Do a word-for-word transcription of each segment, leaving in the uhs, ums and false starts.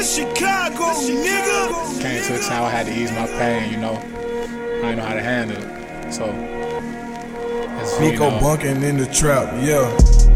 This Chicago, nigga. Came to a time I had to ease my pain, you know. I didn't know how to handle it. So, it's, Nico you know. bunking in the trap, yeah.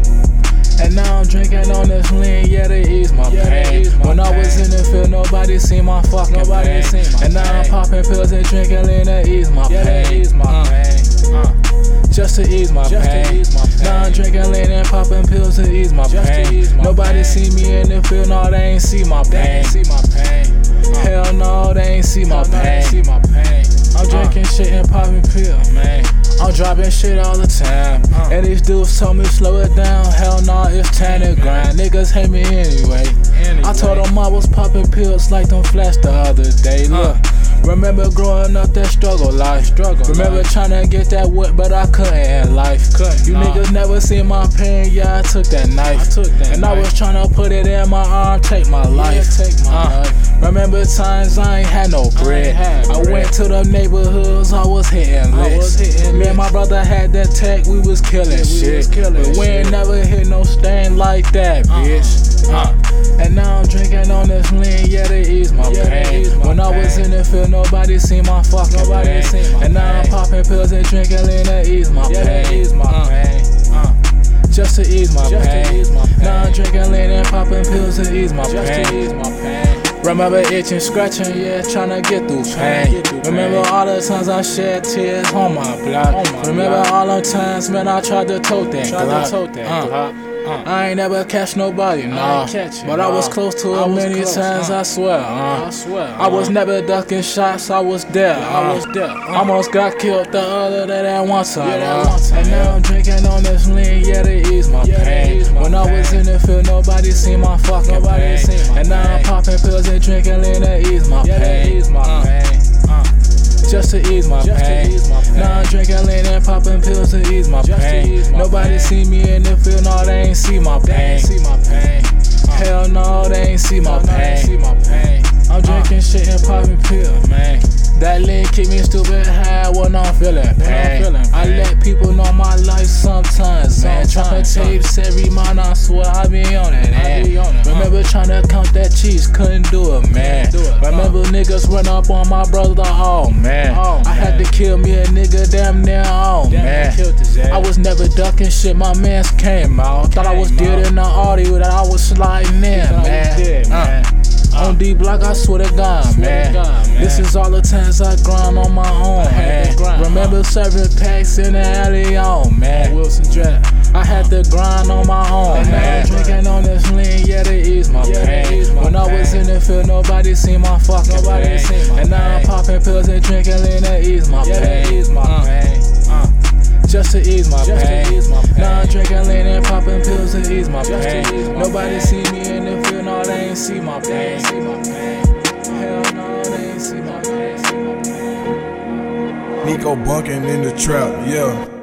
And now I'm drinking on this lean, yeah, they ease my Yeah, pain. ease my when I was pain. in the field, nobody seen my fucking Nobody pain. seen my and now I'm pain. popping pills and drinking lean to ease my Yeah, pain. they ease my uh, pain. Uh, just to ease my Just to pain. ease my pain. Now I'm drinking lean and popping pills to ease my Just to pain. ease my Nobody pain. see me in the field, no, they ain't see my They pain. ain't see my pain. Uh, Hell no, they ain't see my no, they ain't see pain. my pain. I'm drinking shit and popping pills, man. I'm dropping shit all the time. Uh. And these dudes told me slow it down. Hell nah, it's time to grind. Niggas hate me anyway. Anyway. I told them I was popping pills like them flash the other day. Look, remember growing up that struggle life. Struggle Remember life. trying to get that whip, but I couldn't in life. Couldn't, You nah. niggas never seen my pain, yeah, I took that knife. I took that And knife. I was trying to put it in my arm, take my life. take my Uh, life. Remember times I ain't had no bread. had I bread. went to the neighborhoods, I was hitting I licks. was hitting Me and my licks. brother had that tech, we was killing Yeah, we shit. was killing but we ain't shit. never hit no stain like that, Uh-uh. bitch. Uh. And now I'm drinking on this lean, yeah, they ease my Yeah, they pain. ease my when I was pain. in the field, nobody seen my fucking Nobody pain. seen my and now I'm pain. popping pills and drinking lean to ease my Yeah, pain. they ease my Uh. pain. Uh. Just to ease my Just to pain. ease my pain. Now I'm drinking lean and popping pills to ease my Just pain. to ease my pain. Remember itching, scratching, yeah, tryna get through Tryna pain. get through Remember pain. all the times I shed tears on my block. On my Remember block. all them times, man, I tried to tote that Tried to Glock. tote that Uh, Glock. Uh. I ain't never catch nobody, nah. ain't catch it, But I was nah. close to I it was many close, times, uh. I swear. Uh. I swear. I was uh, never ducking shots, I was there. I uh. was there. Uh. Almost got killed the other day that one time. Yeah, that uh. one time, And now yeah. I'm drinking on this lean, yeah, they ease my Yeah, they pain. ease my when I was pain. in the field, nobody seen my fucking Nobody pain. seen my and now I'm pain. popping pills and drinking lean to ease my Yeah, they pain. ease my Uh. pain. Uh. Just to ease my Just to pain. ease my pain. Now I'm drinking lean and popping pills to ease my Just to pain. ease my Nobody pain. see me in the field, no, they ain't see my They pain. ain't see my pain. Uh. Hell no, they ain't see my No, no, they ain't see pain. my pain. I'm drinking shit and popping pills, Man. That lean keep me stupid high when I'm feeling When I'm pain. feeling I pain. let people know my life sometimes, man. Dropping Sometimes, tapes every month, I swear I be on it. I be on it, uh. Remember trying to count that cheese, couldn't do it, man. do it, uh. Remember niggas run up on my brother, oh man. Oh, I had man. to kill me a nigga, damn near, oh Damn, man. they killed his ass. I was never ducking shit, my mans came out. Thought I was Came dead out. in the audio that I was sliding in, Thought I was man. dead, Uh. man. Uh. On D block, I swear to God, Swear to man. God, man. This is all the times I grind on my own, I had man. to grind, Remember uh. serving packs in the alley, oh man. Wilson Jack. I had to grind on my own, And now man. I'm Drinking on this lean, yeah, they ease my Yeah, they pain. ease my when I was pain. in the field, nobody seen my fucking Nobody pain. seen my and now I'm pain. popping pills and drinking lean to ease my Yeah, pain. they ease my Uh, pain. Uh. Just to ease my Just to pain. ease my pain. Now I'm drinking lean and popping pills to ease my Just to pain. ease my Nobody pain. see me in the field, no, they ain't see my They pain. ain't see my pain. Hell no, they ain't see my pain. Nico bunking in the trap, yeah.